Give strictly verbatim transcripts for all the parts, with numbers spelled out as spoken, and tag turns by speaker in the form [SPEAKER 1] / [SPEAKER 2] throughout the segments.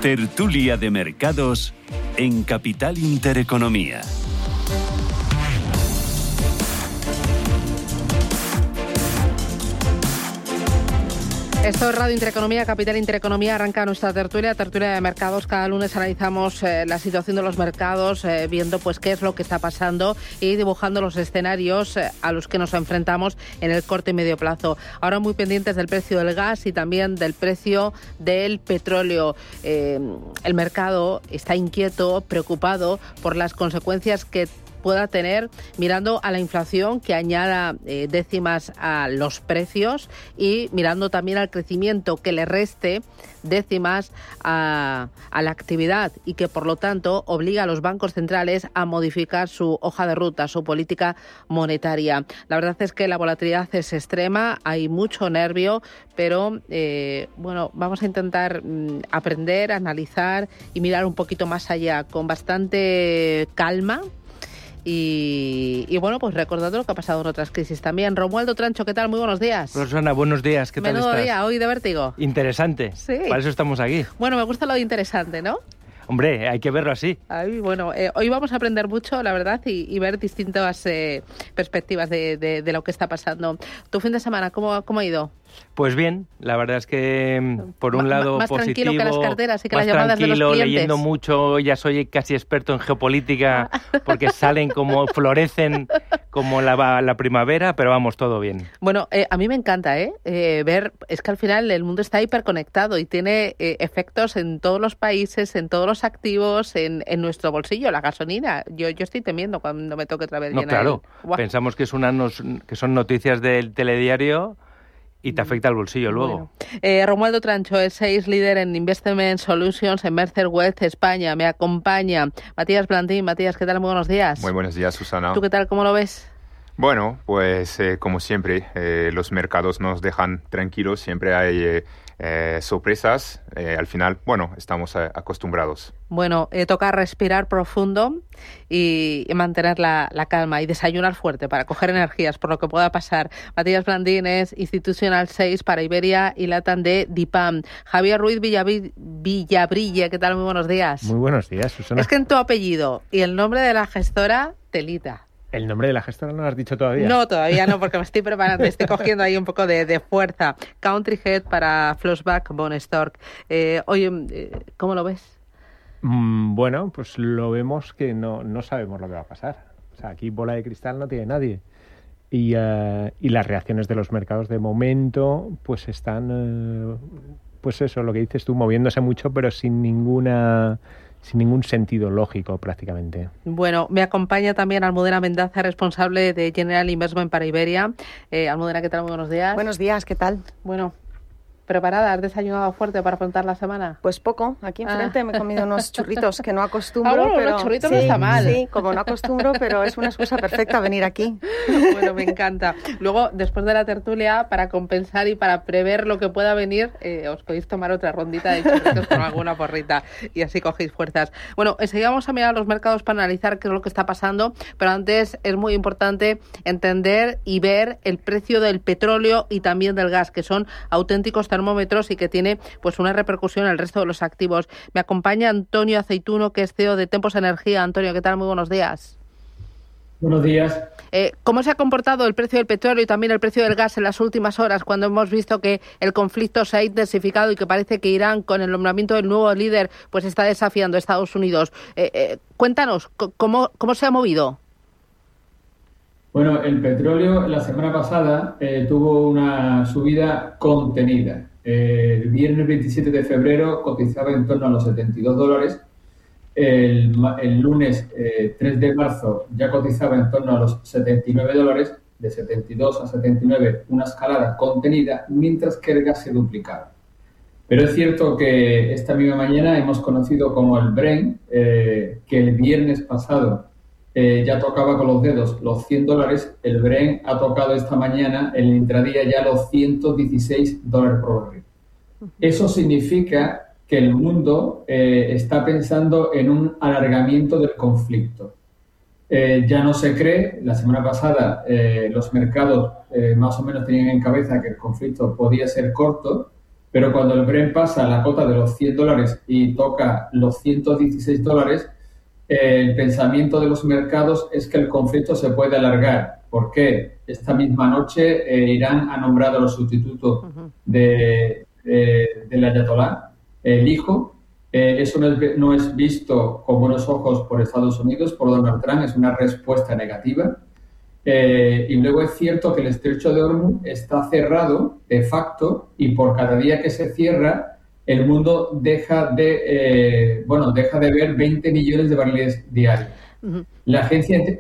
[SPEAKER 1] Tertulia de mercados en Capital Intereconomía.
[SPEAKER 2] Esto es Radio Intereconomía, Capital Intereconomía. Arranca nuestra tertulia, tertulia de mercados. Cada lunes analizamos eh, la situación de los mercados, eh, viendo pues qué es lo que está pasando y dibujando los escenarios eh, a los que nos enfrentamos en el corto y medio plazo. Ahora muy pendientes del precio del gas y también del precio del petróleo. Eh, el mercado está inquieto, preocupado por las consecuencias que pueda tener, mirando a la inflación que añada eh, décimas a los precios y mirando también al crecimiento que le reste décimas a, a la actividad y que por lo tanto obliga a los bancos centrales a modificar su hoja de ruta, su política monetaria. La verdad es que la volatilidad es extrema, hay mucho nervio, pero eh, bueno, vamos a intentar mm, aprender, analizar y mirar un poquito más allá con bastante calma. Y, y bueno, pues recordando lo que ha pasado en otras crisis también. Romualdo Trancho, ¿qué tal? Muy buenos días.
[SPEAKER 3] Rosana, buenos días, ¿qué tal
[SPEAKER 2] Menudo
[SPEAKER 3] estás?
[SPEAKER 2] día hoy de vértigo.
[SPEAKER 3] Interesante,
[SPEAKER 2] sí.
[SPEAKER 3] Para eso estamos aquí.
[SPEAKER 2] Bueno, me gusta lo de interesante, ¿no?
[SPEAKER 3] Hombre, hay que verlo así.
[SPEAKER 2] Ay, bueno, eh, hoy vamos a aprender mucho, la verdad, y, y ver distintas eh, perspectivas de, de, de lo que está pasando. ¿Tu fin de semana cómo, cómo ha ido?
[SPEAKER 3] Pues bien, la verdad es que por un lado
[SPEAKER 2] más
[SPEAKER 3] positivo,
[SPEAKER 2] tranquilo que las carteras y que
[SPEAKER 3] más
[SPEAKER 2] las llamadas de los
[SPEAKER 3] tranquilo,
[SPEAKER 2] clientes.
[SPEAKER 3] leyendo mucho, ya soy casi experto en geopolítica porque salen como florecen como la, la primavera, pero vamos, todo bien.
[SPEAKER 2] Bueno, eh, a mí me encanta ¿eh? Eh, ver, es que al final el mundo está hiperconectado y tiene eh, efectos en todos los países, en todos los activos, en, en nuestro bolsillo, la gasolina. Yo, yo estoy temiendo cuando me toque otra vez
[SPEAKER 3] No,
[SPEAKER 2] llenar
[SPEAKER 3] claro,
[SPEAKER 2] el... Wow.
[SPEAKER 3] Pensamos que, es una nos, que son noticias del telediario y te afecta al bolsillo luego.
[SPEAKER 2] Bueno. Eh, Romualdo Trancho es seis líder en Investment Solutions en Mercer Wealth España. Me acompaña Matías Blandín. Matías, ¿qué tal? Muy buenos días.
[SPEAKER 4] Muy buenos días, Susana.
[SPEAKER 2] ¿Tú qué tal? ¿Cómo lo ves?
[SPEAKER 4] Bueno, pues eh, como siempre, eh, los mercados nos dejan tranquilos. Siempre hay eh, eh, sorpresas. Eh, al final, bueno, estamos eh, acostumbrados.
[SPEAKER 2] Bueno, eh, toca respirar profundo y, y mantener la, la calma y desayunar fuerte para coger energías por lo que pueda pasar. Matías Blandín es Institutional seis para Iberia y Latam de DIPAM. Javier Ruiz Villavi- Villabrille, ¿qué tal? Muy buenos días.
[SPEAKER 5] Muy buenos días, Susana.
[SPEAKER 2] Es que en tu apellido y el nombre de la gestora, telita.
[SPEAKER 5] ¿El nombre de la gestora no lo has dicho todavía?
[SPEAKER 2] No, todavía no, porque me estoy preparando, estoy cogiendo ahí un poco de, de fuerza. Country Head para Flossback Von Stork. Eh, oye, eh, ¿cómo lo ves?
[SPEAKER 5] Mm, bueno, pues lo vemos que no, no sabemos lo que va a pasar. O sea, aquí bola de cristal no tiene nadie. Y, uh, y las reacciones de los mercados de momento, pues están, uh, pues eso, lo que dices tú, moviéndose mucho, pero sin ninguna... sin ningún sentido lógico prácticamente.
[SPEAKER 2] Bueno, me acompaña también Almudena Mendaza, responsable de General Investment para Iberia. Eh, Almudena, ¿qué tal? Muy buenos días.
[SPEAKER 6] Buenos días, ¿qué tal?
[SPEAKER 2] Bueno, ¿preparada? ¿Has desayunado fuerte para afrontar la semana?
[SPEAKER 6] Pues poco. Aquí enfrente ah. me he comido unos churritos que no acostumbro.
[SPEAKER 2] Ah, bueno,
[SPEAKER 6] pero
[SPEAKER 2] unos churritos
[SPEAKER 6] sí,
[SPEAKER 2] no está mal.
[SPEAKER 6] Sí, como no acostumbro, pero es una excusa perfecta venir aquí.
[SPEAKER 2] Bueno, me encanta. Luego, después de la tertulia, para compensar y para prever lo que pueda venir, eh, os podéis tomar otra rondita de churritos con alguna porrita y así cogéis fuerzas. Bueno, enseguida vamos a mirar los mercados para analizar qué es lo que está pasando, pero antes es muy importante entender y ver el precio del petróleo y también del gas, que son auténticos termómetros y que tiene pues una repercusión en el resto de los activos. Me acompaña Antonio Aceituno, que es C E O de Tempos Energía. Antonio, ¿qué tal? Muy buenos días.
[SPEAKER 7] Buenos días.
[SPEAKER 2] Eh, ¿Cómo se ha comportado el precio del petróleo y también el precio del gas en las últimas horas, cuando hemos visto que el conflicto se ha intensificado y que parece que Irán, con el nombramiento del nuevo líder, pues está desafiando a Estados Unidos? Eh, eh, cuéntanos, ¿cómo, cómo se ha movido?
[SPEAKER 7] Bueno, el petróleo la semana pasada eh, tuvo una subida contenida. Eh, el viernes veintisiete de febrero cotizaba en torno a los setenta y dos dólares. El, el lunes eh, tres de marzo ya cotizaba en torno a los setenta y nueve dólares, de setenta y dos a setenta y nueve, una escalada contenida, mientras que el gas se duplicaba. Pero es cierto que esta misma mañana hemos conocido como el Brent, eh, que el viernes pasado eh, ya tocaba con los dedos los cien dólares, el Brent ha tocado esta mañana, en el intradía, ya los ciento dieciséis dólares por barril. Eso significa que el mundo eh, está pensando en un alargamiento del conflicto. Eh, ya no se cree, la semana pasada eh, los mercados eh, más o menos tenían en cabeza que el conflicto podía ser corto, pero cuando el Brent pasa la cota de los cien dólares y toca los ciento dieciséis dólares, eh, el pensamiento de los mercados es que el conflicto se puede alargar. ¿Por qué? Esta misma noche eh, Irán ha nombrado a los sustitutos uh-huh. de, de, del ayatolá, el hijo. Eh, eso no es, no es visto con buenos ojos por Estados Unidos, por Donald Trump, es una respuesta negativa. Eh, y luego es cierto que el estrecho de Hormuz está cerrado de facto y por cada día que se cierra el mundo deja de eh, bueno deja de ver veinte millones de barriles diarios. Uh-huh. La agencia
[SPEAKER 2] eh,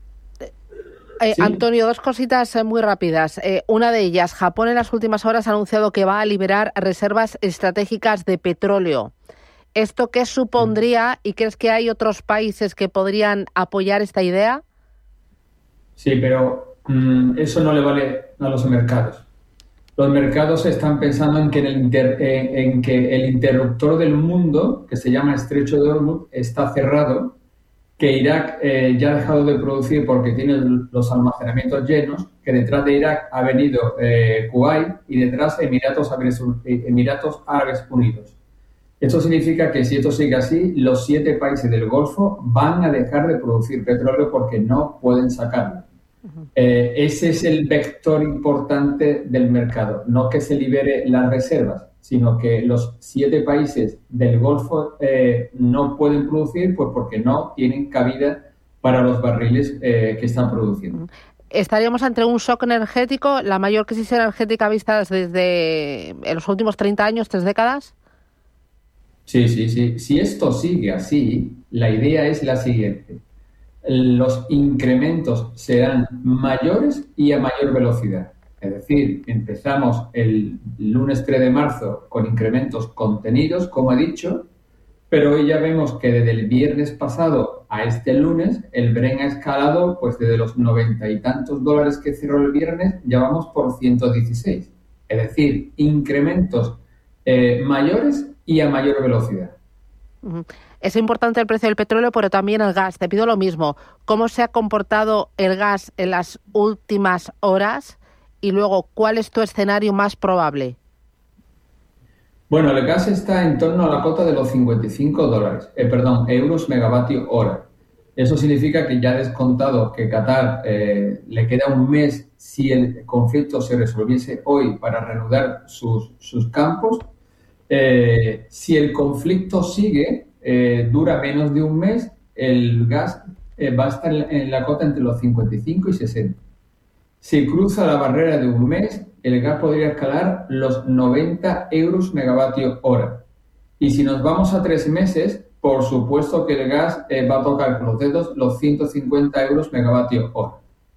[SPEAKER 2] ¿Sí? Antonio, dos cositas muy rápidas. Eh, una de ellas, Japón en las últimas horas ha anunciado que va a liberar reservas estratégicas de petróleo. ¿Esto qué supondría y crees que hay otros países que podrían apoyar esta idea?
[SPEAKER 7] Sí, pero mmm, eso no le vale a los mercados. Los mercados están pensando en que, en el, inter, en, en que el interruptor del mundo, que se llama Estrecho de Hormuz, está cerrado, que Irak eh, ya ha dejado de producir porque tiene los almacenamientos llenos, que detrás de Irak ha venido eh, Kuwait y detrás Emiratos Árabes, Emiratos Árabes Unidos. Esto significa que si esto sigue así, los siete países del Golfo van a dejar de producir petróleo porque no pueden sacarlo. Uh-huh. Eh, ese es el vector importante del mercado, no que se libere las reservas, sino que los siete países del Golfo eh, no pueden producir pues porque no tienen cabida para los barriles eh, que están produciendo. Uh-huh.
[SPEAKER 2] ¿Estaríamos ante un shock energético, la mayor crisis energética vista desde en los últimos treinta años, tres décadas?
[SPEAKER 7] Sí, sí, sí. Si esto sigue así, la idea es la siguiente. Los incrementos serán mayores y a mayor velocidad. Es decir, empezamos el lunes tres de marzo con incrementos contenidos, como he dicho, pero hoy ya vemos que desde el viernes pasado a este lunes el Brent ha escalado pues desde los noventa y tantos dólares que cerró el viernes, ya vamos por ciento dieciséis. Es decir, incrementos eh, mayores y a mayor velocidad.
[SPEAKER 2] Uh-huh. Es importante el precio del petróleo, pero también el gas. Te pido lo mismo. ¿Cómo se ha comportado el gas en las últimas horas? Y luego, ¿cuál es tu escenario más probable?
[SPEAKER 7] Bueno, el gas está en torno a la cota de los cincuenta y cinco dólares, eh, perdón, euros megavatio hora. Eso significa que ya descontado que Qatar eh, le queda un mes si el conflicto se resolviese hoy para reanudar sus, sus campos. Eh, si el conflicto sigue, eh, dura menos de un mes, el gas eh, va a estar en la cota entre los cincuenta y cinco y sesenta. Si cruza la barrera de un mes, el gas podría escalar los noventa euros megavatio hora. Y si nos vamos a tres meses, por supuesto que el gas eh, va a tocar con los dedos los ciento cincuenta euros megavatio hora.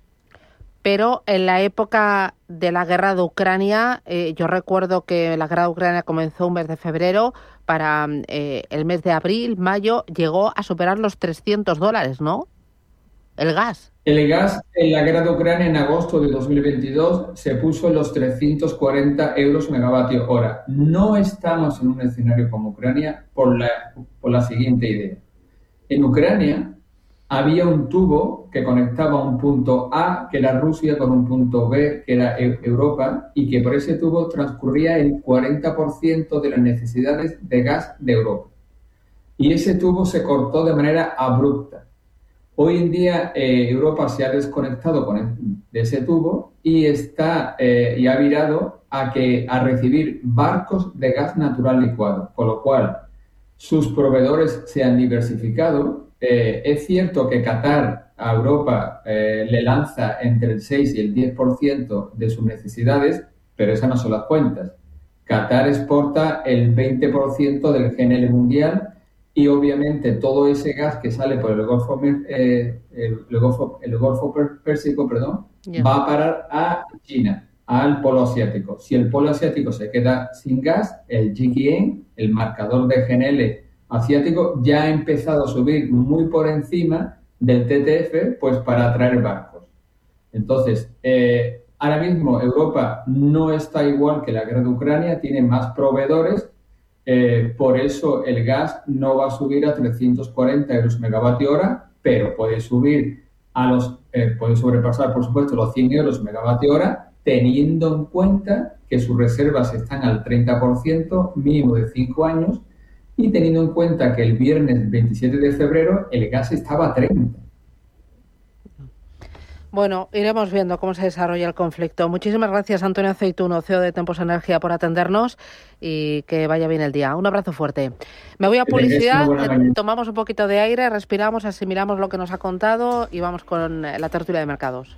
[SPEAKER 2] Pero en la época de la guerra de Ucrania, eh, yo recuerdo que la guerra de Ucrania comenzó un mes de febrero, para eh, el mes de abril, mayo, llegó a superar los trescientos dólares, ¿no? El gas.
[SPEAKER 7] El gas en la guerra de Ucrania en agosto de dos mil veintidós se puso en los trescientos cuarenta euros megavatio hora. No estamos en un escenario como Ucrania por la, por la siguiente idea. En Ucrania había un tubo que conectaba un punto A, que era Rusia, con un punto B, que era Europa, y que por ese tubo transcurría el cuarenta por ciento de las necesidades de gas de Europa. Y ese tubo se cortó de manera abrupta. Hoy en día eh, Europa se ha desconectado con el, de ese tubo y está eh, y ha virado a que a recibir barcos de gas natural licuado, con lo cual sus proveedores se han diversificado. Eh, es cierto que Qatar a Europa eh, le lanza entre el seis y el diez por ciento de sus necesidades, pero esas no son las cuentas. Qatar exporta el veinte por ciento del G N L mundial y obviamente todo ese gas que sale por el Golfo, eh, el, el Golfo, el Golfo Pérsico, perdón, yeah. va a parar a China, al polo asiático. Si el polo asiático se queda sin gas, el G K N, el marcador de G N L asiático, ya ha empezado a subir muy por encima del T T F, pues para atraer barcos. Entonces, eh, ahora mismo Europa no está igual que la guerra de Ucrania, tiene más proveedores. Eh, por eso el gas no va a subir a trescientos cuarenta euros megavatio hora, pero puede subir a los, eh, puede sobrepasar, por supuesto, los cien euros megavatio hora teniendo en cuenta que sus reservas están al treinta por ciento, mínimo de cinco años, y teniendo en cuenta que el viernes veintisiete de febrero el gas estaba a treinta.
[SPEAKER 2] Bueno, iremos viendo cómo se desarrolla el conflicto. Muchísimas gracias, Antonio Aceituno, C E O de Tempos Energía, por atendernos y que vaya bien el día. Un abrazo fuerte. Me voy a publicidad, tomamos un poquito de aire, respiramos, asimilamos lo que nos ha contado y vamos con la tertulia de mercados.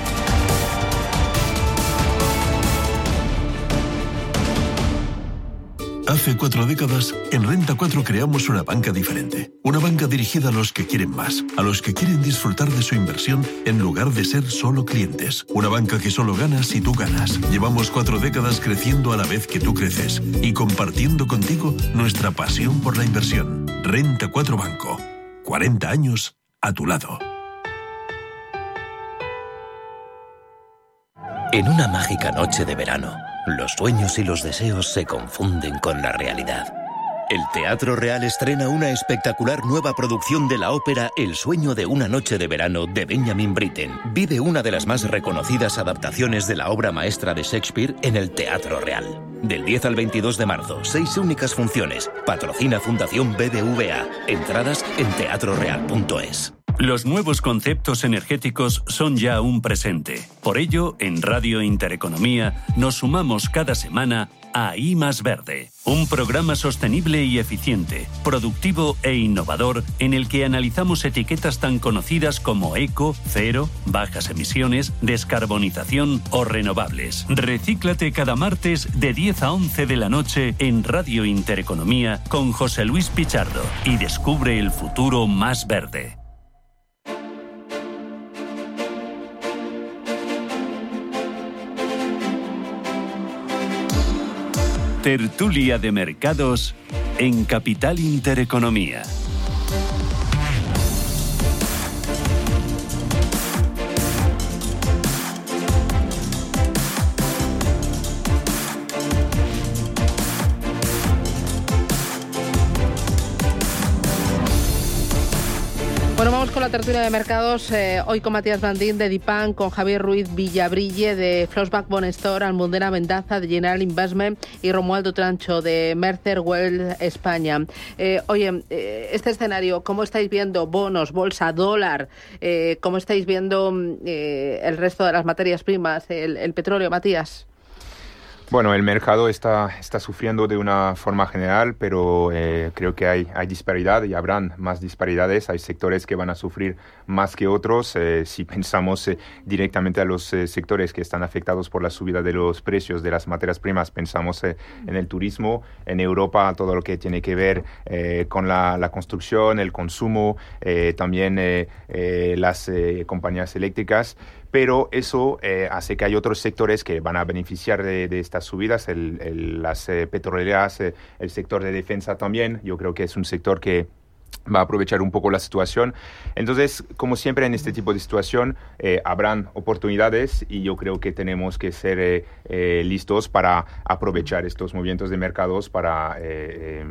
[SPEAKER 8] Hace cuatro décadas, en Renta cuatro creamos una banca diferente. Una banca dirigida a los que quieren más, a los que quieren disfrutar de su inversión en lugar de ser solo clientes. Una banca que solo gana si tú ganas. Llevamos cuatro décadas creciendo a la vez que tú creces y compartiendo contigo nuestra pasión por la inversión. Renta cuatro Banco. cuarenta años a tu lado.
[SPEAKER 9] En una mágica noche de verano, los sueños y los deseos se confunden con la realidad. El Teatro Real estrena una espectacular nueva producción de la ópera El sueño de una noche de verano de Benjamin Britten. Vive una de las más reconocidas adaptaciones de la obra maestra de Shakespeare en el Teatro Real. Del diez al veintidós de marzo, seis únicas funciones. Patrocina Fundación B B V A. Entradas en teatro real punto es.
[SPEAKER 1] Los nuevos conceptos energéticos son ya un presente. Por ello, en Radio Intereconomía nos sumamos cada semana a I más Verde, un programa sostenible y eficiente, productivo e innovador en el que analizamos etiquetas tan conocidas como eco, cero, bajas emisiones, descarbonización o renovables. Recíclate cada martes de diez a once de la noche en Radio Intereconomía con José Luis Pichardo y descubre el futuro más verde. Tertulia de mercados en Capital Intereconomía.
[SPEAKER 2] Bueno, vamos con la tertulia de mercados, eh, hoy con Matías Blandín de Dipan, con Javier Ruiz Villabrille de Flossback Bond Store, Almudena Mendaza de General Investment y Romualdo Trancho de Mercer Wealth España. Eh, oye, eh, este escenario, ¿cómo estáis viendo bonos, bolsa, dólar? Eh, ¿Cómo estáis viendo eh, el resto de las materias primas, el, el petróleo, Matías?
[SPEAKER 4] Bueno, el mercado está, está sufriendo de una forma general, pero eh, creo que hay, hay disparidad y habrán más disparidades. Hay sectores que van a sufrir más que otros. Eh, si pensamos eh, directamente a los eh, sectores que están afectados por la subida de los precios de las materias primas, pensamos eh, en el turismo, en Europa, todo lo que tiene que ver eh, con la, la construcción, el consumo, eh, también eh, eh, las eh, compañías eléctricas. Pero eso eh, hace que hay otros sectores que van a beneficiar de, de estas subidas, el, el, las eh, petroleras, eh, el sector de defensa también. Yo creo que es un sector que va a aprovechar un poco la situación. Entonces, como siempre en este tipo de situación, eh, habrán oportunidades y yo creo que tenemos que ser eh, eh, listos para aprovechar estos movimientos de mercados para eh,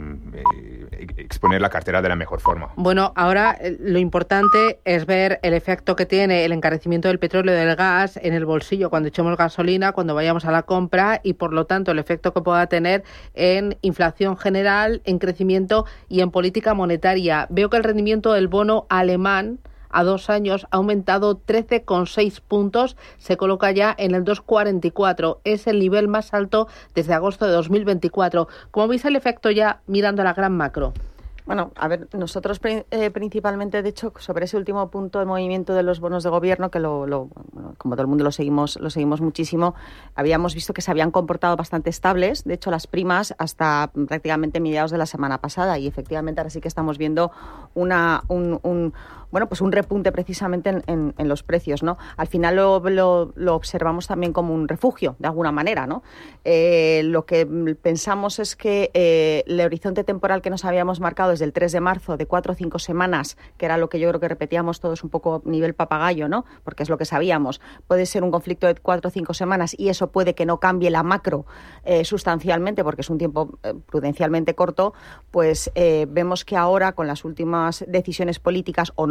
[SPEAKER 4] eh, exponer la cartera de la mejor forma.
[SPEAKER 2] Bueno, ahora eh, lo importante es ver el efecto que tiene el encarecimiento del petróleo y del gas en el bolsillo cuando echemos gasolina, cuando vayamos a la compra y, por lo tanto, el efecto que pueda tener en inflación general, en crecimiento y en política monetaria. Veo que el rendimiento del bono alemán a dos años ha aumentado trece coma seis puntos, se coloca ya en el dos coma cuarenta y cuatro. Es el nivel más alto desde agosto de dos mil veinticuatro. ¿Cómo veis el efecto ya mirando a la gran macro?
[SPEAKER 6] Bueno, a ver, nosotros eh, principalmente, de hecho, sobre ese último punto del movimiento de los bonos de gobierno, que lo, lo bueno, como todo el mundo lo seguimos, lo seguimos muchísimo, habíamos visto que se habían comportado bastante estables, de hecho las primas hasta prácticamente mediados de la semana pasada, y efectivamente ahora sí que estamos viendo una un, un bueno, pues un repunte precisamente en, en, en los precios, ¿no? Al final lo, lo, lo observamos también como un refugio, de alguna manera, ¿no? Eh, lo que pensamos es que eh, el horizonte temporal que nos habíamos marcado desde el tres de marzo, de cuatro o cinco semanas, que era lo que yo creo que repetíamos todos un poco nivel papagayo, ¿no? Porque es lo que sabíamos. Puede ser un conflicto de cuatro o cinco semanas y eso puede que no cambie la macro eh, sustancialmente, porque es un tiempo eh, prudencialmente corto, pues eh, vemos que ahora con las últimas decisiones políticas o no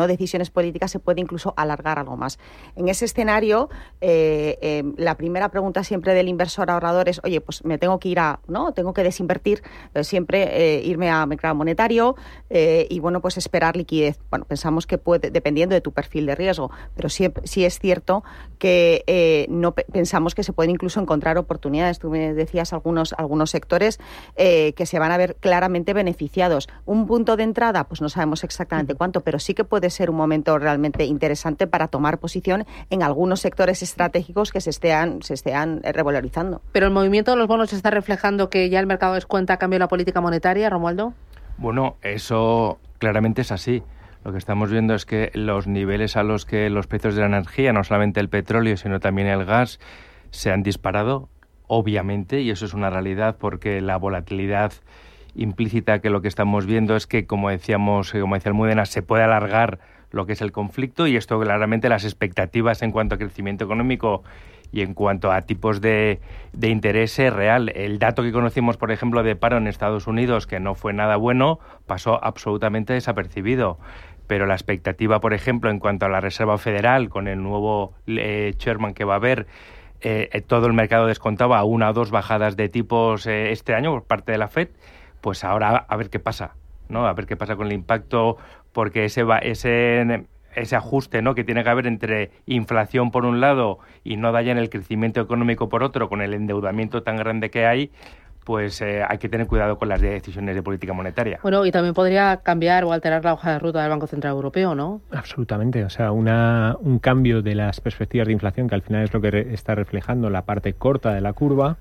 [SPEAKER 6] no decisiones políticas, se puede incluso alargar algo más. En ese escenario, eh, eh, la primera pregunta siempre del inversor ahorrador es, oye, pues me tengo que ir a, ¿no? Tengo que desinvertir, eh, siempre eh, irme a mercado monetario eh, y, bueno, pues esperar liquidez. Bueno, pensamos que puede, dependiendo de tu perfil de riesgo, pero sí, sí es cierto que eh, no pe- pensamos que se pueden incluso encontrar oportunidades. Tú me decías algunos, algunos sectores eh, que se van a ver claramente beneficiados. Un punto de entrada, pues no sabemos exactamente cuánto, pero sí que puede ser un momento realmente interesante para tomar posición en algunos sectores estratégicos que se estén, se estén revalorizando.
[SPEAKER 2] Pero el movimiento de los bonos está reflejando que ya el mercado descuenta cambio de la política monetaria, Romualdo.
[SPEAKER 3] Bueno, eso claramente es así. Lo que estamos viendo es que los niveles a los que los precios de la energía, no solamente el petróleo, sino también el gas, se han disparado, obviamente, y eso es una realidad porque la volatilidad implícita que lo que estamos viendo es que, como decíamos, como decía Almudena, se puede alargar lo que es el conflicto y esto claramente las expectativas en cuanto a crecimiento económico y en cuanto a tipos de, de interés real. El dato que conocimos, por ejemplo, de paro en Estados Unidos, que no fue nada bueno, pasó absolutamente desapercibido. Pero la expectativa, por ejemplo, en cuanto a la Reserva Federal, con el nuevo eh, chairman que va a haber, eh, todo el mercado descontaba una o dos bajadas de tipos eh, este año por parte de la Fed, pues ahora a ver qué pasa, ¿no? A ver qué pasa con el impacto, porque ese va, ese ese ajuste, ¿no?, que tiene que haber entre inflación por un lado y no dañar el crecimiento económico por otro, con el endeudamiento tan grande que hay, pues eh, hay que tener cuidado con las decisiones de política monetaria.
[SPEAKER 2] Bueno, y también podría cambiar o alterar la hoja de ruta del Banco Central Europeo, ¿no?
[SPEAKER 5] Absolutamente. O sea, una, un cambio de las perspectivas de inflación, que al final es lo que re- está reflejando la parte corta de la curva.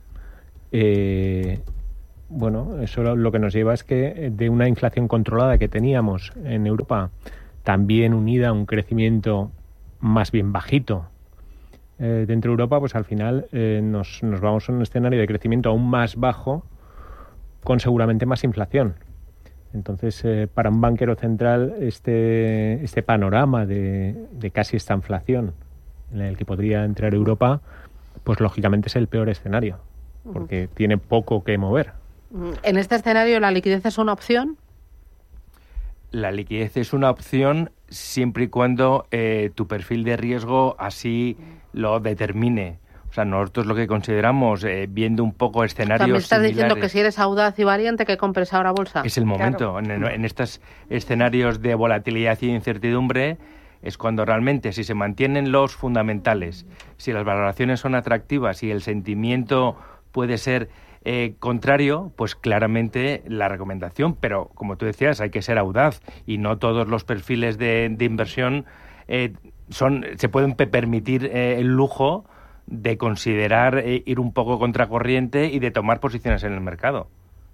[SPEAKER 5] Eh, bueno, eso lo, lo que nos lleva es que de una inflación controlada que teníamos en Europa, también unida a un crecimiento más bien bajito eh, dentro de Europa, pues al final eh, nos, nos vamos a un escenario de crecimiento aún más bajo, con seguramente más inflación. Entonces, eh, para un banquero central, este, este panorama de, de casi esta inflación en el que podría entrar Europa, pues lógicamente es el peor escenario, porque uh-huh. tiene poco que mover.
[SPEAKER 2] ¿En este escenario la liquidez es una opción?
[SPEAKER 3] La liquidez es una opción siempre y cuando eh, tu perfil de riesgo así lo determine. O sea, nosotros lo que consideramos, eh, viendo un poco escenarios
[SPEAKER 2] También estás
[SPEAKER 3] similares,
[SPEAKER 2] diciendo que si eres audaz y valiente, que compres ahora bolsa.
[SPEAKER 3] Es el momento. Claro. En, en estos escenarios de volatilidad y incertidumbre es cuando realmente, si se mantienen los fundamentales, si las valoraciones son atractivas y el sentimiento puede ser Eh, contrario, pues claramente la recomendación, pero como tú decías, hay que ser audaz y no todos los perfiles de, de inversión eh, son se pueden pe- permitir eh, el lujo de considerar eh, ir un poco contracorriente y de tomar posiciones en el mercado.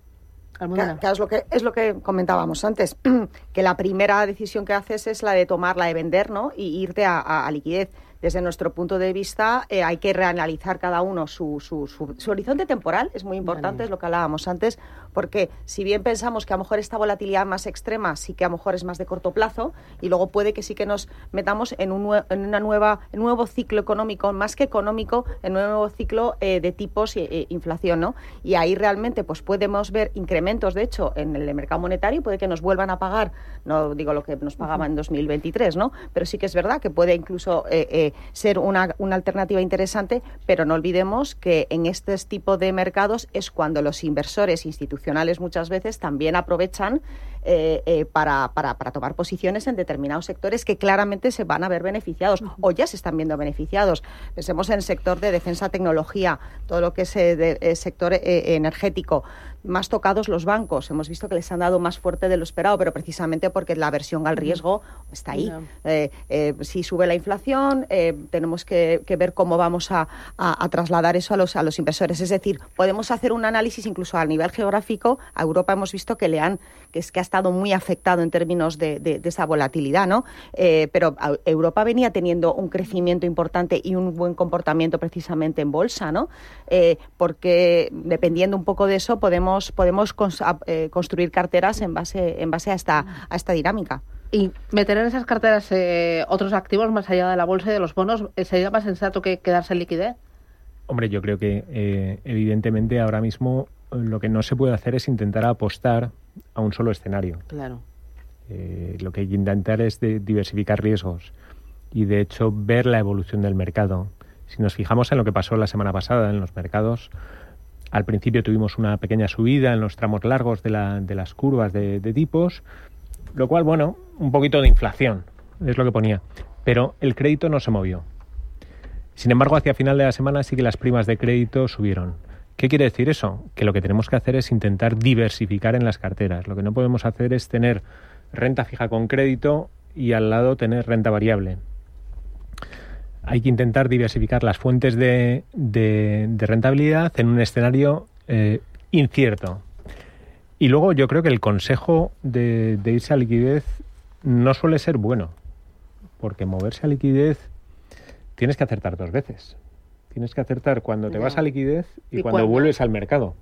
[SPEAKER 6] Claro, es lo que es lo que comentábamos antes, que la primera decisión que haces es la de tomar, la de vender, ¿no? Y irte a, a, a liquidez. Desde nuestro punto de vista, eh, hay que reanalizar cada uno su, su, su, su horizonte temporal, es muy importante, vale. Es lo que hablábamos antes, porque si bien pensamos que a lo mejor esta volatilidad más extrema sí que a lo mejor es más de corto plazo, y luego puede que sí que nos metamos en un, nue- en una nueva, en un nuevo ciclo económico, más que económico, en un nuevo ciclo eh, de tipos e eh, inflación, ¿no? Y ahí realmente pues podemos ver incrementos, de hecho, en el mercado monetario, puede que nos vuelvan a pagar, no digo lo que nos pagaban en dos mil veintitrés, ¿no? Pero sí que es verdad que puede incluso eh, eh, ser una, una alternativa interesante, pero no olvidemos que en este tipo de mercados es cuando los inversores institucionales muchas veces también aprovechan eh, eh, para, para, para tomar posiciones en determinados sectores que claramente se van a ver beneficiados o ya se están viendo beneficiados. Pensemos en el sector de defensa, tecnología, todo lo que es el de, de sector eh, energético. Más tocados los bancos. Hemos visto que les han dado más fuerte de lo esperado, pero precisamente porque la aversión al riesgo está ahí. No. Eh, eh, si sube la inflación, eh, tenemos que, que ver cómo vamos a, a, a trasladar eso a los, a los inversores. Es decir, podemos hacer un análisis incluso a nivel geográfico. A Europa hemos visto que le han, que es que ha estado muy afectado en términos de, de, de esa volatilidad, ¿no? Eh, pero Europa venía teniendo un crecimiento importante y un buen comportamiento precisamente en bolsa, ¿no? Eh, porque dependiendo un poco de eso podemos podemos construir carteras en base en base a esta a esta dinámica.
[SPEAKER 2] Y meter en esas carteras eh, otros activos más allá de la bolsa y de los bonos, ¿sería más sensato que quedarse en liquidez?
[SPEAKER 5] Hombre, yo creo que eh, evidentemente ahora mismo lo que no se puede hacer es intentar apostar a un solo escenario.
[SPEAKER 2] Claro.
[SPEAKER 5] Eh, lo que hay que intentar es de diversificar riesgos y, de hecho, ver la evolución del mercado. Si nos fijamos en lo que pasó la semana pasada en los mercados, al principio tuvimos una pequeña subida en los tramos largos de, la, de las curvas de, de tipos, lo cual, bueno, un poquito de inflación, es lo que ponía. Pero el crédito no se movió. Sin embargo, hacia final de la semana sí que las primas de crédito subieron. ¿Qué quiere decir eso? Que lo que tenemos que hacer es intentar diversificar en las carteras. Lo que no podemos hacer es tener renta fija con crédito y al lado tener renta variable. Hay que intentar diversificar las fuentes de, de, de rentabilidad en un escenario eh, incierto. Y luego yo creo que el consejo de, de irse a liquidez no suele ser bueno, porque moverse a liquidez tienes que acertar dos veces. Tienes que acertar cuando te vas a liquidez y, ¿Y cuando cuándo? vuelves al mercado.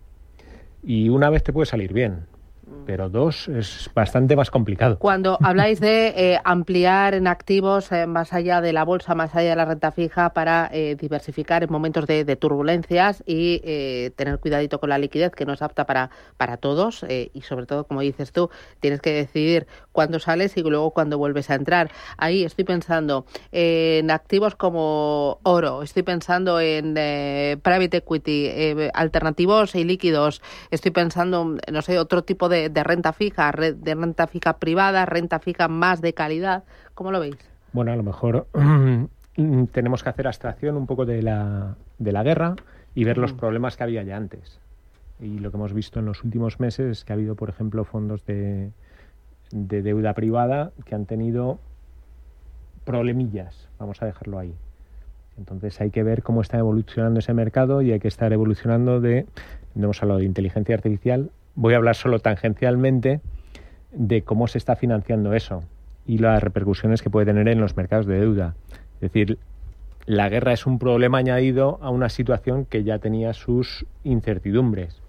[SPEAKER 5] Y una vez te puede salir bien, pero dos es bastante más complicado.
[SPEAKER 2] Cuando habláis de eh, ampliar en activos eh, más allá de la bolsa, más allá de la renta fija, para eh, diversificar en momentos de, de turbulencias y eh, tener cuidadito con la liquidez, que no es apta para, para todos, eh, y sobre todo, como dices tú, tienes que decidir cuándo sales y luego cuándo vuelves a entrar. Ahí estoy pensando en activos como oro, estoy pensando en eh, private equity, eh, alternativos y líquidos, estoy pensando, no sé, otro tipo de de renta fija, de renta fija privada, renta fija más de calidad. ¿Cómo lo veis?
[SPEAKER 5] Bueno, a lo mejor tenemos que hacer abstracción un poco de la, de la guerra y ver mm. los problemas que había ya antes. Y lo que hemos visto en los últimos meses es que ha habido, por ejemplo, fondos de, de deuda privada que han tenido problemillas, vamos a dejarlo ahí. Entonces hay que ver cómo está evolucionando ese mercado y hay que estar evolucionando de, no hemos hablado de inteligencia artificial, voy a hablar solo tangencialmente de cómo se está financiando eso y las repercusiones que puede tener en los mercados de deuda. Es decir, la guerra es un problema añadido a una situación que ya tenía sus incertidumbres.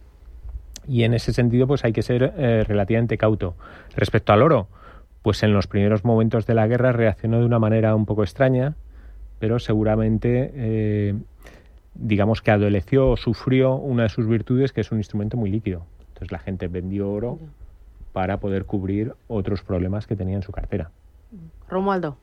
[SPEAKER 5] Y en ese sentido, pues hay que ser eh, relativamente cauto. Respecto al oro, pues en los primeros momentos de la guerra reaccionó de una manera un poco extraña, pero seguramente, eh, digamos que adoleció o sufrió una de sus virtudes, que es un instrumento muy líquido. Entonces la gente vendió oro para poder cubrir otros problemas que tenía en su cartera.
[SPEAKER 2] Romualdo.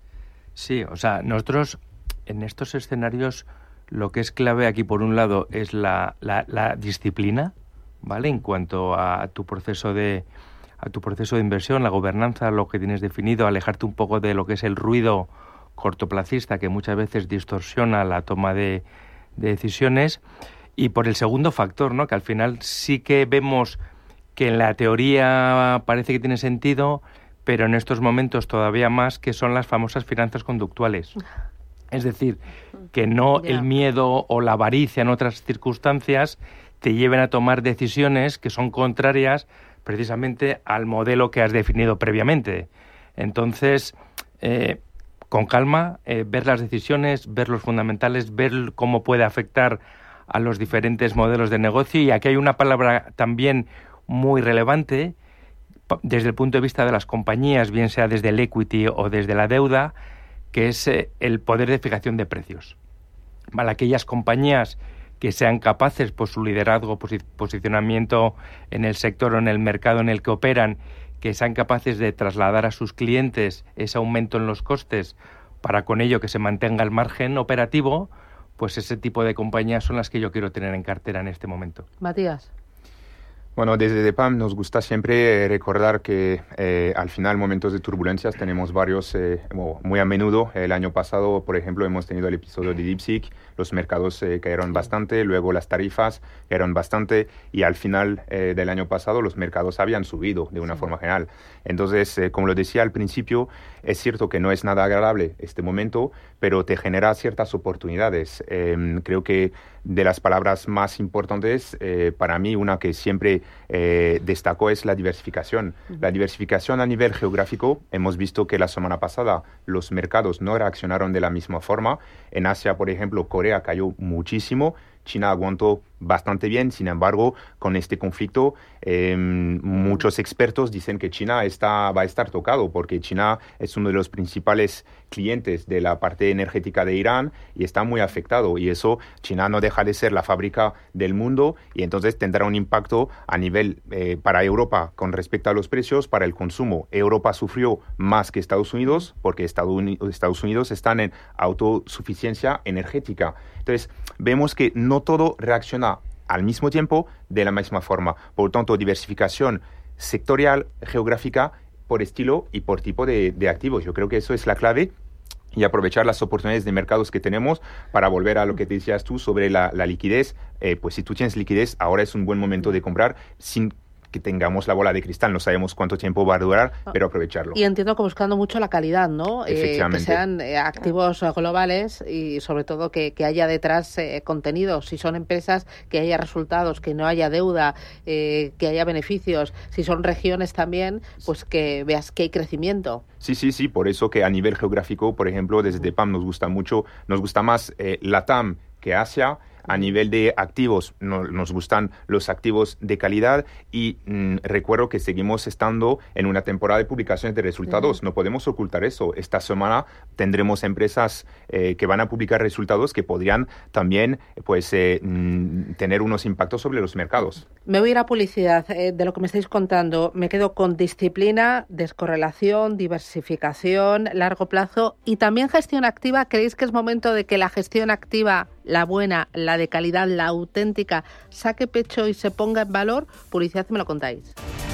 [SPEAKER 3] Sí, o sea, nosotros en estos escenarios lo que es clave aquí, por un lado, es la, la, la disciplina, ¿vale? En cuanto a tu proceso de a tu proceso de inversión, la gobernanza, lo que tienes definido, alejarte un poco de lo que es el ruido cortoplacista que muchas veces distorsiona la toma de, de decisiones. Y por el segundo factor, ¿no? Que al final sí que vemos que en la teoría parece que tiene sentido, pero en estos momentos todavía más, que son las famosas finanzas conductuales. Es decir, que no yeah. el miedo o la avaricia en otras circunstancias te lleven a tomar decisiones que son contrarias precisamente al modelo que has definido previamente. Entonces, eh, con calma, eh, ver las decisiones, ver los fundamentales, ver cómo puede afectar a los diferentes modelos de negocio. Y aquí hay una palabra también muy relevante desde el punto de vista de las compañías, bien sea desde el equity o desde la deuda, que es eh, el poder de fijación de precios. Vale, aquellas compañías que sean capaces, por su liderazgo, posi- posicionamiento en el sector o en el mercado en el que operan, que sean capaces de trasladar a sus clientes ese aumento en los costes para con ello que se mantenga el margen operativo, pues ese tipo de compañías son las que yo quiero tener en cartera en este momento.
[SPEAKER 2] Matías.
[SPEAKER 4] Bueno, desde D E P A M nos gusta siempre recordar que eh, al final, momentos de turbulencias, tenemos varios, eh, muy a menudo. El año pasado, por ejemplo, hemos tenido el episodio de DeepSeek, los mercados eh, cayeron bastante, luego las tarifas cayeron bastante y al final eh, del año pasado los mercados habían subido de una sí. forma general. Entonces, eh, como lo decía al principio, es cierto que no es nada agradable este momento, pero te genera ciertas oportunidades. Eh, creo que de las palabras más importantes, eh, para mí, una que siempre eh, destacó es la diversificación. Uh-huh. La diversificación a nivel geográfico, hemos visto que la semana pasada los mercados no reaccionaron de la misma forma. En Asia, por ejemplo, Corea cayó muchísimo, China aguantó bastante bien. Sin embargo, con este conflicto, eh, muchos expertos dicen que China está, va a estar tocado, porque China es uno de los principales clientes de la parte energética de Irán y está muy afectado. Y eso, China no deja de ser la fábrica del mundo y entonces tendrá un impacto a nivel eh, para Europa con respecto a los precios, para el consumo. Europa sufrió más que Estados Unidos porque Estados Unidos, Estados Unidos están en autosuficiencia energética. Entonces, vemos que no todo reacciona al mismo tiempo de la misma forma. Por lo tanto, diversificación sectorial, geográfica, por estilo y por tipo de, de activos. Yo creo que eso es la clave, y aprovechar las oportunidades de mercados que tenemos para volver a lo que te decías tú sobre la, la liquidez. Eh, pues si tú tienes liquidez, ahora es un buen momento de comprar sin que tengamos la bola de cristal. No sabemos cuánto tiempo va a durar, pero aprovecharlo.
[SPEAKER 2] Y entiendo que buscando mucho la calidad, ¿no?
[SPEAKER 4] Efectivamente.
[SPEAKER 2] Eh, que sean eh, activos globales y sobre todo que, que haya detrás eh, contenidos. Si son empresas, que haya resultados, que no haya deuda, eh, que haya beneficios. Si son regiones también, pues que veas que hay crecimiento.
[SPEAKER 4] Sí, sí, sí. Por eso que a nivel geográfico, por ejemplo, desde DEPAM nos gusta mucho, nos gusta más eh, LATAM que Asia. A nivel de activos, no, nos gustan los activos de calidad y mmm, recuerdo que seguimos estando en una temporada de publicaciones de resultados. Uh-huh. No podemos ocultar eso. Esta semana tendremos empresas eh, que van a publicar resultados que podrían también pues, eh, mmm, tener unos impactos sobre los mercados.
[SPEAKER 2] Me voy a ir a publicidad. Eh, de lo que me estáis contando, me quedo con disciplina, descorrelación, diversificación, largo plazo y también gestión activa. ¿Creéis que es momento de que la gestión activa, la buena, la de calidad, la auténtica, saque pecho y se ponga en valor? Publicidad, me lo contáis.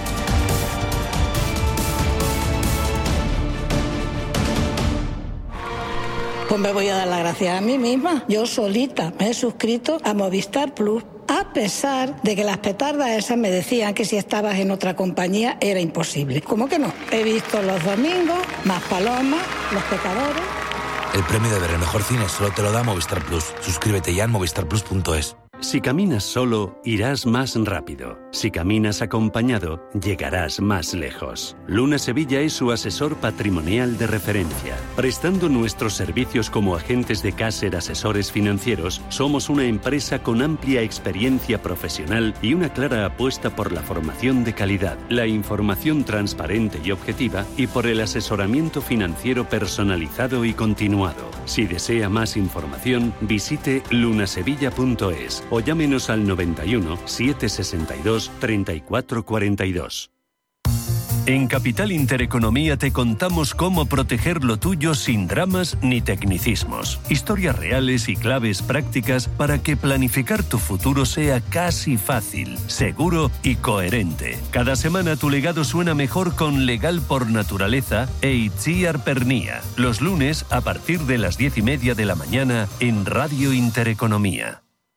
[SPEAKER 10] Pues me voy a dar las gracias a mí misma. Yo solita me he suscrito a Movistar Plus, a pesar de que las petardas esas me decían que si estabas en otra compañía era imposible. ¿Cómo que no? He visto Los Domingos, Más Palomas, Los Pecadores.
[SPEAKER 11] El premio de ver el mejor cine solo te lo da Movistar Plus. Suscríbete ya en movistar plus punto es.
[SPEAKER 1] Si caminas solo, irás más rápido. Si caminas acompañado, llegarás más lejos. Luna Sevilla es su asesor patrimonial de referencia. Prestando nuestros servicios como agentes de Caser Asesores Financieros, somos una empresa con amplia experiencia profesional y una clara apuesta por la formación de calidad, la información transparente y objetiva y por el asesoramiento financiero personalizado y continuado. Si desea más información, visite lunasevilla punto es o llámenos al noventa y uno, setecientos sesenta y dos, treinta y cuatro cuarenta y dos. En Capital Intereconomía te contamos cómo proteger lo tuyo sin dramas ni tecnicismos. Historias reales y claves prácticas para que planificar tu futuro sea casi fácil, seguro y coherente. Cada semana tu legado suena mejor con Legal por Naturaleza e Itziar Pernia. Los lunes a partir de las diez y media de la mañana en Radio Intereconomía.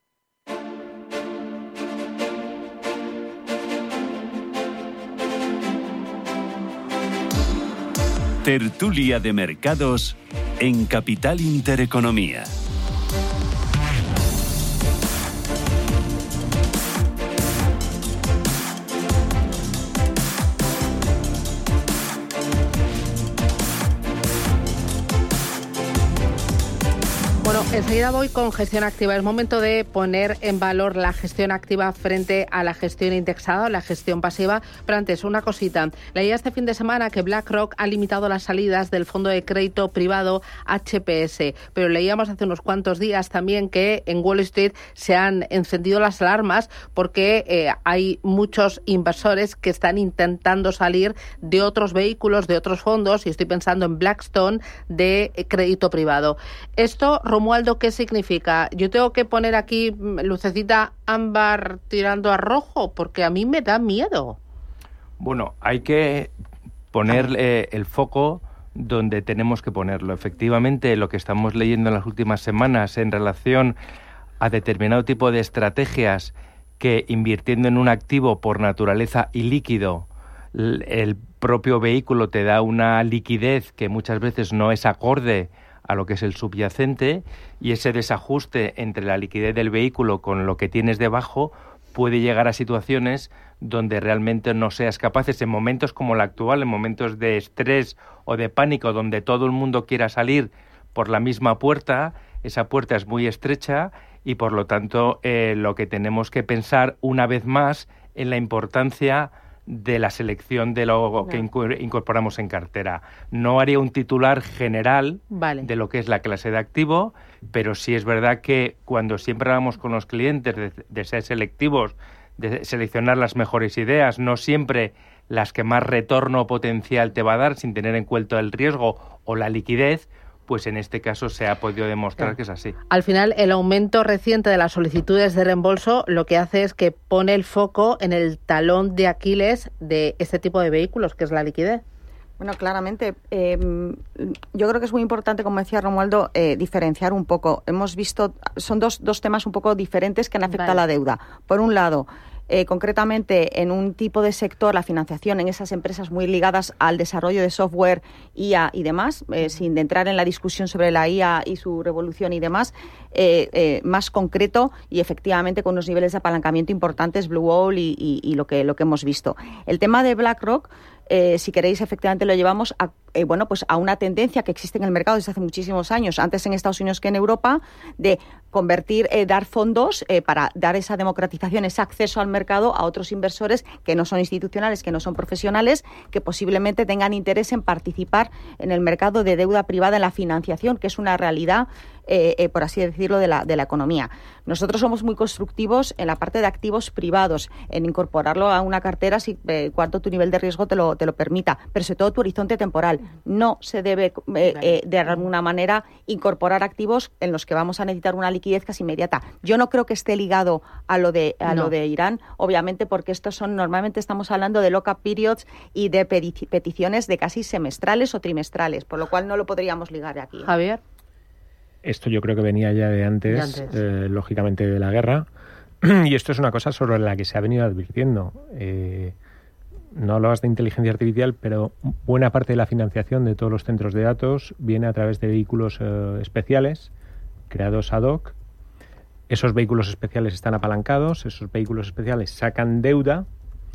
[SPEAKER 1] Tertulia de mercados en Capital Intereconomía.
[SPEAKER 2] Bueno, enseguida voy con gestión activa. Es momento de poner en valor la gestión activa frente a la gestión indexada o la gestión pasiva. Pero antes, una cosita. Leía este fin de semana que BlackRock ha limitado las salidas del fondo de crédito privado H P S. Pero leíamos hace unos cuantos días también que en Wall Street se han encendido las alarmas porque eh, hay muchos inversores que están intentando salir de otros vehículos, de otros fondos, y estoy pensando en Blackstone, de crédito privado. Esto, Romualdo, ¿qué significa? Yo tengo que poner aquí lucecita ámbar tirando a rojo, porque a mí me da miedo.
[SPEAKER 3] Bueno, hay que poner eh, el foco donde tenemos que ponerlo. Efectivamente, lo que estamos leyendo en las últimas semanas en relación a determinado tipo de estrategias que, invirtiendo en un activo por naturaleza y líquido, el propio vehículo te da una liquidez que muchas veces no es acorde a lo que es el subyacente, y ese desajuste entre la liquidez del vehículo con lo que tienes debajo puede llegar a situaciones donde realmente no seas capaces, en momentos como el actual, en momentos de estrés o de pánico, donde todo el mundo quiera salir por la misma puerta, esa puerta es muy estrecha y por lo tanto eh, lo que tenemos que pensar una vez más en la importancia de la selección de lo no. que incorporamos en cartera. No haría un titular general vale. de lo que es la clase de activo, pero sí es verdad que cuando siempre hablamos con los clientes de, de ser selectivos, de seleccionar las mejores ideas, no siempre las que más retorno potencial te va a dar sin tener en cuenta el riesgo o la liquidez, pues en este caso se ha podido demostrar claro. que es así.
[SPEAKER 2] Al final, el aumento reciente de las solicitudes de reembolso lo que hace es que pone el foco en el talón de Aquiles de este tipo de vehículos, que es la liquidez.
[SPEAKER 6] Bueno, claramente. Eh, yo creo que es muy importante, como decía Romualdo, eh, diferenciar un poco. Hemos visto, son dos, dos temas un poco diferentes que han afectado vale. a la deuda. Por un lado, Eh, concretamente en un tipo de sector, la financiación en esas empresas muy ligadas al desarrollo de software, I A y demás, eh, sin entrar en la discusión sobre la I A y su revolución y demás, eh, eh, más concreto y efectivamente con unos niveles de apalancamiento importantes, Blue Owl y, y, y lo que lo que hemos visto. El tema de BlackRock, eh, si queréis, efectivamente lo llevamos a, eh, bueno, pues a una tendencia que existe en el mercado desde hace muchísimos años, antes en Estados Unidos que en Europa, de convertir, eh, dar fondos eh, para dar esa democratización, ese acceso al mercado a otros inversores que no son institucionales, que no son profesionales, que posiblemente tengan interés en participar en el mercado de deuda privada, en la financiación, que es una realidad, eh, eh, por así decirlo, de la, de la economía. Nosotros somos muy constructivos en la parte de activos privados, en incorporarlo a una cartera si eh, cuanto tu nivel de riesgo te lo, te lo permita, pero sobre todo tu horizonte temporal. No se debe, eh, eh, de alguna manera, incorporar activos en los que vamos a necesitar una liquidez casi inmediata. Yo no creo que esté ligado a lo de, a no. lo de Irán, obviamente, porque estos son, normalmente estamos hablando de lock-up periods y de peti- peticiones de casi semestrales o trimestrales, por lo cual no lo podríamos ligar aquí.
[SPEAKER 2] Javier.
[SPEAKER 5] Esto yo creo que venía ya de antes, de antes. Eh, lógicamente de la guerra, y esto es una cosa sobre la que se ha venido advirtiendo. Eh, no hablabas de inteligencia artificial, pero buena parte de la financiación de todos los centros de datos viene a través de vehículos eh, especiales, creados ad hoc. Esos vehículos especiales están apalancados, esos vehículos especiales sacan deuda,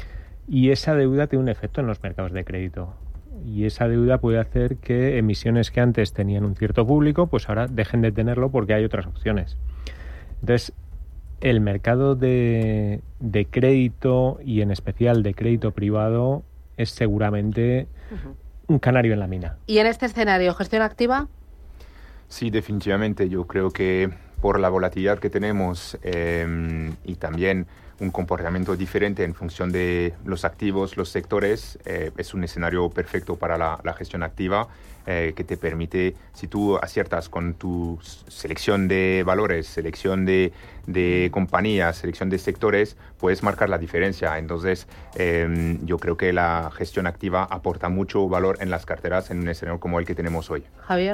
[SPEAKER 5] y esa deuda tiene un efecto en los mercados de crédito. Y esa deuda puede hacer que emisiones que antes tenían un cierto público, pues ahora dejen de tenerlo porque hay otras opciones. Entonces, el mercado de, de crédito, y en especial de crédito privado, es seguramente uh-huh. un canario en la mina.
[SPEAKER 2] ¿Y en este escenario, gestión activa?
[SPEAKER 4] Sí, definitivamente. Yo creo que por la volatilidad que tenemos eh, y también un comportamiento diferente en función de los activos, los sectores, eh, es un escenario perfecto para la, la gestión activa, eh, que te permite, si tú aciertas con tu selección de valores, selección de, de compañías, selección de sectores, puedes marcar la diferencia. Entonces, eh, yo creo que la gestión activa aporta mucho valor en las carteras en un escenario como el que tenemos hoy.
[SPEAKER 2] Javier.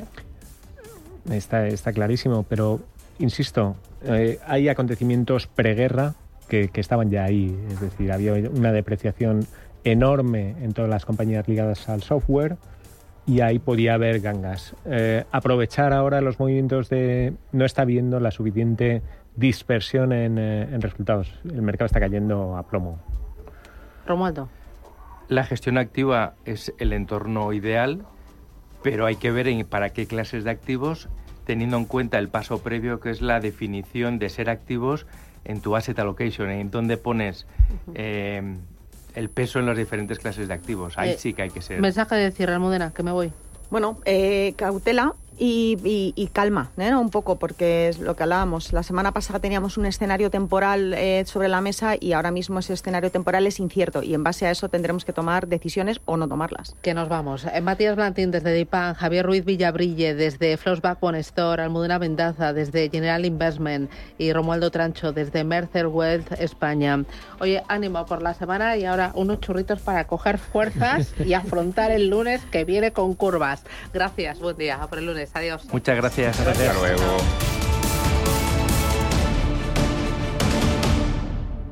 [SPEAKER 5] Está, está clarísimo, pero insisto, eh, hay acontecimientos preguerra Que, que estaban ya ahí, es decir, había una depreciación enorme en todas las compañías ligadas al software y ahí podía haber gangas. Eh, aprovechar ahora los movimientos de... No está habiendo la suficiente dispersión en, eh, en resultados. El mercado está cayendo a plomo.
[SPEAKER 2] Romualdo.
[SPEAKER 3] La gestión activa es el entorno ideal, pero hay que ver en, para qué clases de activos, teniendo en cuenta el paso previo, que es la definición de ser activos en tu asset allocation, en donde pones eh, el peso en las diferentes clases de activos. Ahí eh, sí que hay que ser...
[SPEAKER 2] Mensaje de cierre, Almudena, que me voy.
[SPEAKER 6] Bueno, eh, cautela y, y, y calma, ¿eh? Un poco, porque es lo que hablábamos. La semana pasada teníamos un escenario temporal eh, sobre la mesa y ahora mismo ese escenario temporal es incierto y en base a eso tendremos que tomar decisiones o no tomarlas.
[SPEAKER 2] Que nos vamos. Eh, Matías Blantín desde DIPAN, Javier Ruiz Villabrille desde Flossback One Store, Almudena Vendaza desde General Investment y Romualdo Trancho desde Mercer Wealth España. Oye, ánimo por la semana y ahora unos churritos para coger fuerzas y afrontar el lunes que viene con curvas. Gracias, buen día. A por el lunes. Adiós.
[SPEAKER 3] Muchas gracias.
[SPEAKER 4] Hasta luego.